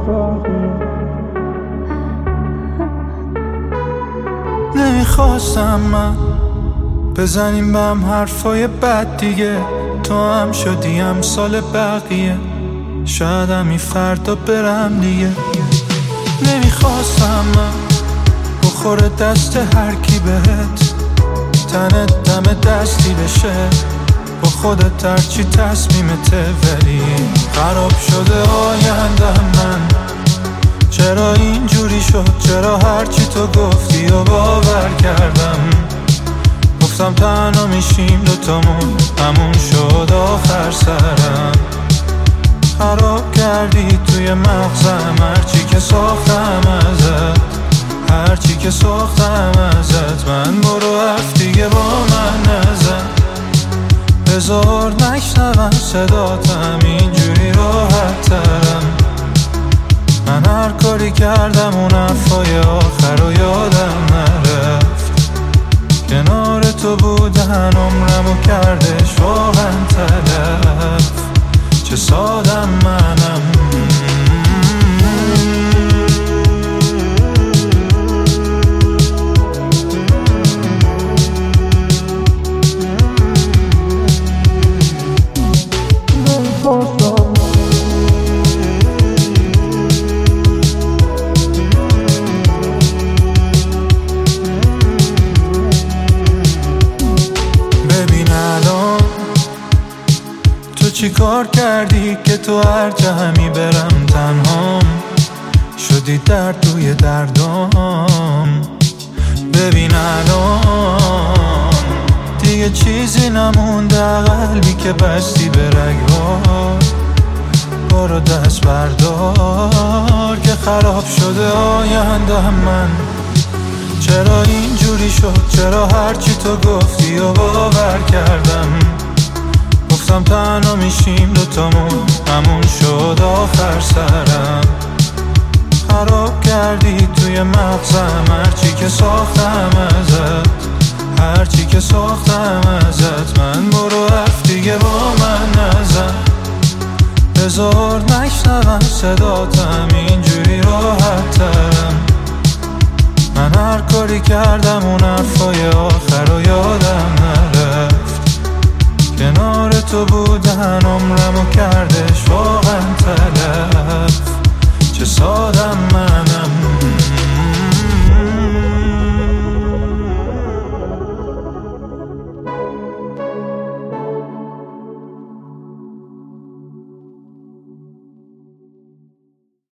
نمیخواستم من بزنیم به هم حرفای بد دیگه، تو هم شدی امثال بقیه، شاید همی فردا برم دیگه. نمیخواستم من بخوره دست هر کی بهت، تنت دم دستی بشه با خودت هرچی تصمیمته، ولی خراب شده آینده من. چرا اینجوری شد؟ چرا هرچی تو گفتی و باور کردم؟ گفتم تنها میشیم دوتامون، همون شد آخر سرم. خراب کردی توی مغزم هرچی که ساختم ازت، هرچی که ساختم ازت. من برو حرف دیگه با من نزن، بذار نشنوم صداتم، اینجوری راحت ترم. من هر کاری کردم اون حرفای آخر رو یادم نرفت، کنار تو بودن عمرمو کردش واقعا تلف. چه سادم منم. چی کار کردی که تو هر جا همی برم تنهام شدی درد توی دردام؟ ببین الان دیگه چیزی نمونده، قلبی که بستی به رگ‌ها. برو دست بردار که خراب شده آینده من. چرا اینجوری شد؟ چرا هرچی تو گفتی و باور کردم؟ گفتم تنها میشیم دوتامون، همون شد آخر سرم. خراب کردی توی مغزم هرچی که ساختم ازت، هرچی که ساختم ازت. من برو حرف دیگه با من نزن، بذار نشنوم صداتم، اینجوری راحت ترم. من هر کاری کردم اون حرفای آخر رو یادم نرفت، کنار تو بودن عمرمو کرده